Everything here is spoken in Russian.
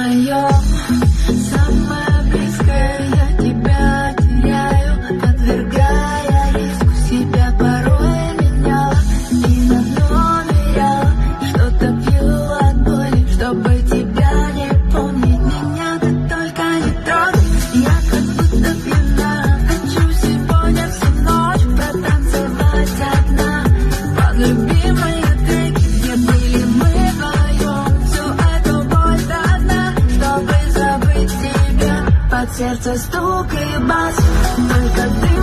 мое, самое близкое, я тебя теряю, подвергая риску себя порой меняла. И на дно ныряла, что-то пью от боли, чтобы тебя не помнить. Меня ты только не трогай, я как будто пьяна. Хочу сегодня всю ночь протанцевать одна под любимые треки, где были мы вдвоем. Всю эту боль до дна, чтобы забыть тебя. Под сердце стук и бас, только ты